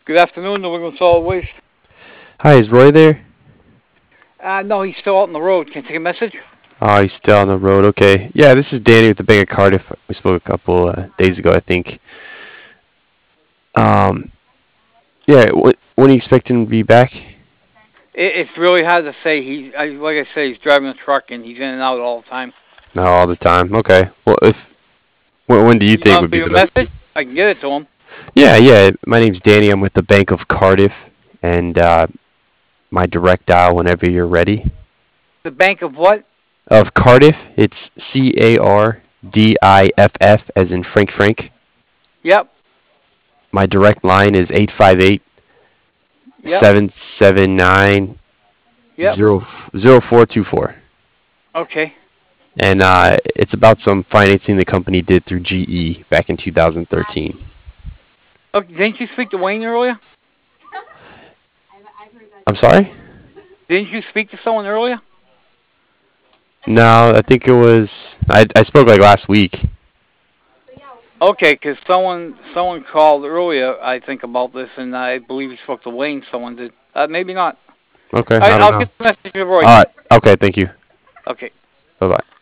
Good afternoon, New England Solid Waste. Hi, is Roy there? No, he's still out on the road. Can I take a message? Oh, he's still on the road. Okay. Yeah, this is Danny with the Bank of Cardiff. We spoke a couple days ago, I think. Um, yeah, when are you expecting to be back? It's really hard to say. Like I say, he's driving a truck and he's in and out all the time. Not all the time. Okay. Well, if when do you You think want would to be leave the a best? message? I can get it to him. Yeah, yeah. My name's Danny. I'm with the Bank of Cardiff, and my direct dial whenever you're ready. The bank of what? Of Cardiff, it's Cardiff, as in Frank Frank. Yep, My direct line is 858 yep, 779 yep. 0424. Okay. And it's about some financing the company did through GE back in 2013. Okay. Didn't you speak to Wayne earlier? I'm sorry? Didn't you speak to someone earlier? No, I think it was I spoke like last week. Okay, 'cause someone called earlier, I think, about this, and I believe he spoke to Wayne. Someone did. Maybe not. Okay, All right, I don't I'll know. get the message to Roy. All right. Okay, thank you. Okay. Bye bye.